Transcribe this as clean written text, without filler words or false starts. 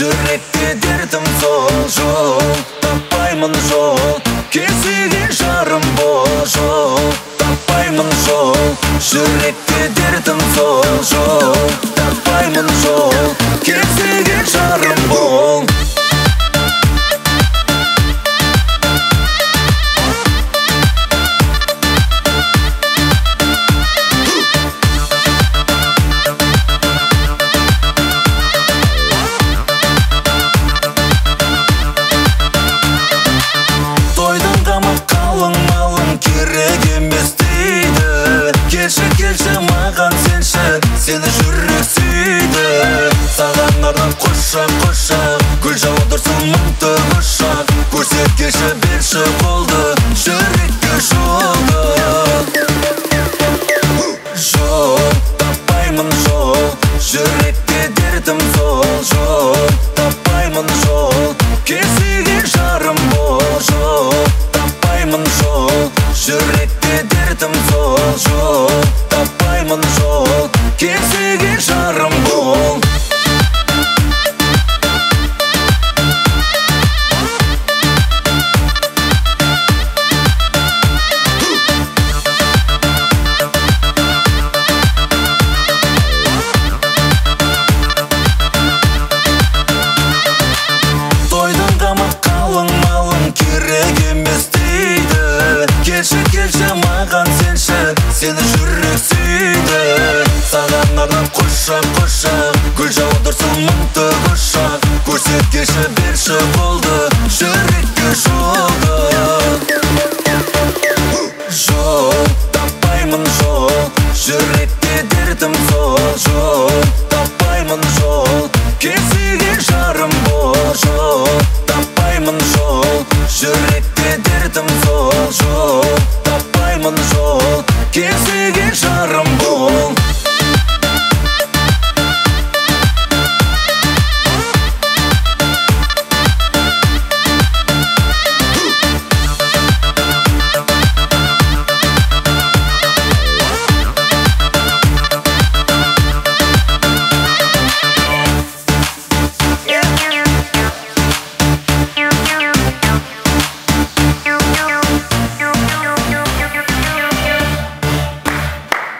жүрекке дертім сол, жол таппаймын, жол кезеген жарым бол, жол таппаймын, жол жүрекке дертім сол, жол таппаймын, жол кезеген жарым бол. Керек емес дейді, келші маған сенші, сені жүрек сүйді. Саған арнап құшақ, гүл жаудырсын мұңды құшақ, көрсеткеші берші қолды, жүрекке жолды. Жол таппаймын, жол жүрекке дертім сол, жол таппаймын, жол кезеген жарым бол, жол таппаймын, жол жүрекке дертім сол, жол таппаймын, жол кезеген жарым бол. Тойдың қамы қалың малың керек емес дейді, келші маған сенші, сені жүрек сүйді. Саған арнап құшақ, гүл жаудырсын мұңды құшақ, көрсеткеші берші қолды, жүрекке жолды. Жол таппаймын, жол жүрекке дертім сол, жол таппаймын, жол кезеген жарым бол, жол таппаймын, жол жүрекке